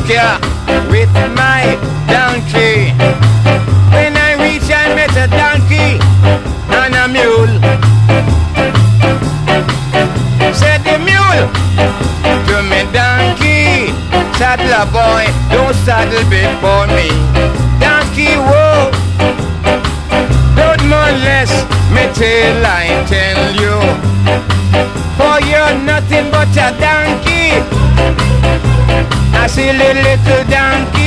pasture with my donkey. When I reach, I met a donkey and a mule. Said the mule to me, donkey, saddle boy, don't saddle before me. Donkey, whoa, don't molest me till I tell you, for you're nothing but a donkey. I see a little donkey.